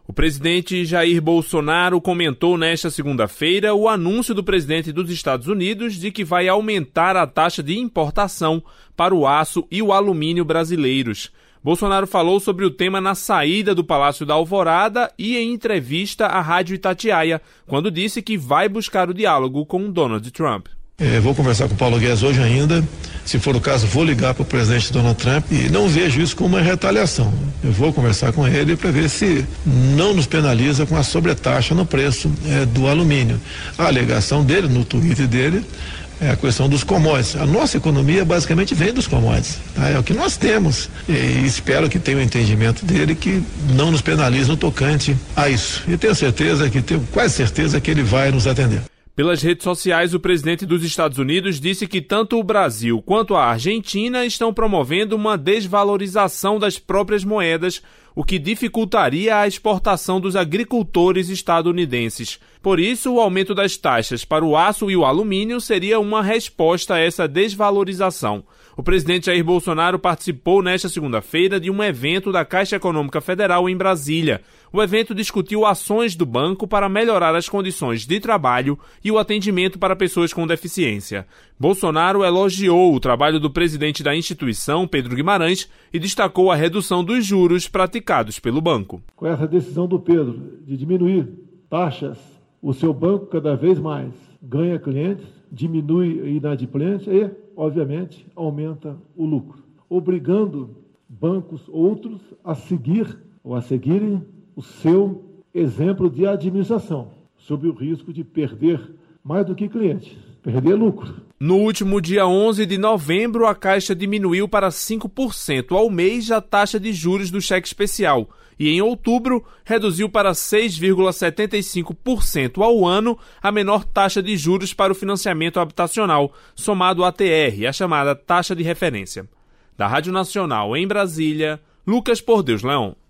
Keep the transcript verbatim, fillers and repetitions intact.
O presidente Jair Bolsonaro comentou nesta segunda-feira o anúncio do presidente dos Estados Unidos de que vai aumentar a taxa de importação para o aço e o alumínio brasileiros. Bolsonaro falou sobre o tema na saída do Palácio da Alvorada e em entrevista à Rádio Itatiaia, quando disse que vai buscar o diálogo com Donald Trump. É, vou conversar com o Paulo Guedes hoje ainda. Se for o caso, vou ligar para o presidente Donald Trump e não vejo isso como uma retaliação. Eu vou conversar com ele para ver se não nos penaliza com a sobretaxa no preço é, do alumínio. A alegação dele, no Twitter dele, é a questão dos commodities. A nossa economia basicamente vem dos commodities. Tá? É o que nós temos. E espero que tenha o um entendimento dele que não nos penaliza no tocante a isso. E tenho certeza, que tenho quase certeza que ele vai nos atender. Pelas redes sociais, o presidente dos Estados Unidos disse que tanto o Brasil quanto a Argentina estão promovendo uma desvalorização das próprias moedas, o que dificultaria a exportação dos agricultores estadunidenses. Por isso, o aumento das taxas para o aço e o alumínio seria uma resposta a essa desvalorização. O presidente Jair Bolsonaro participou nesta segunda-feira de um evento da Caixa Econômica Federal em Brasília. O evento discutiu ações do banco para melhorar as condições de trabalho e o atendimento para pessoas com deficiência. Bolsonaro elogiou o trabalho do presidente da instituição, Pedro Guimarães, e destacou a redução dos juros praticados pelo banco. Com essa decisão do Pedro de diminuir taxas, o seu banco cada vez mais ganha clientes, diminui a inadimplência e, obviamente, aumenta o lucro, obrigando bancos outros a seguir ou a seguirem o seu exemplo de administração, sob o risco de perder mais do que clientes, perder lucro. No último dia onze de novembro, a Caixa diminuiu para cinco por cento ao mês a taxa de juros do cheque especial e, em outubro, reduziu para seis vírgula setenta e cinco por cento ao ano a menor taxa de juros para o financiamento habitacional, somado à T R, a chamada taxa de referência. Da Rádio Nacional em Brasília, Lucas Por Deus Leão.